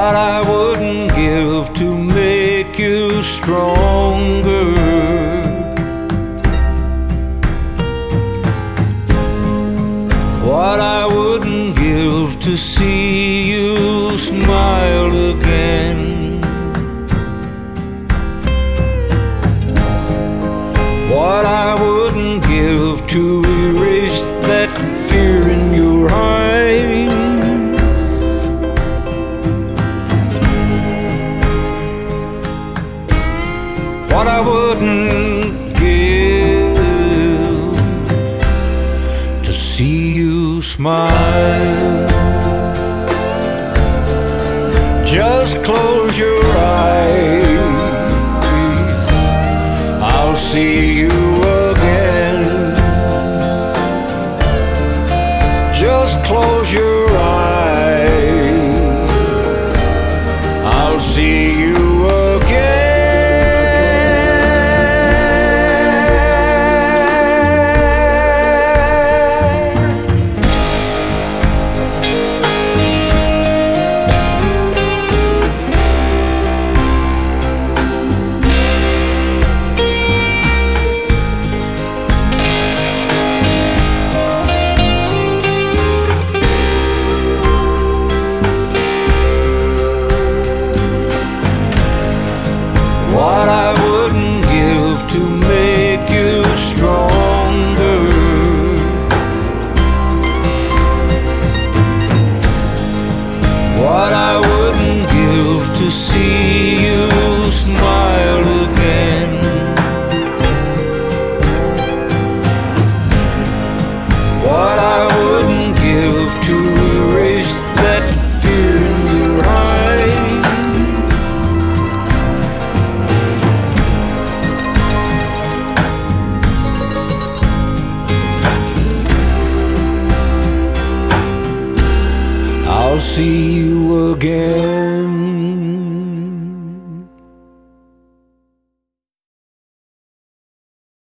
what I wouldn't give to make you stronger. What I wouldn't give to see you smile again. What I wouldn't give to erase that fear in your eyes. What I wouldn't give to see you smile. Just close your eyes, I'll see you again. Just close your eyes, I'll see you again. What I wouldn't give to make you stronger. What I wouldn't give to see you smile again. What I wouldn't give to erase that fear in your eyes. I'll see you again.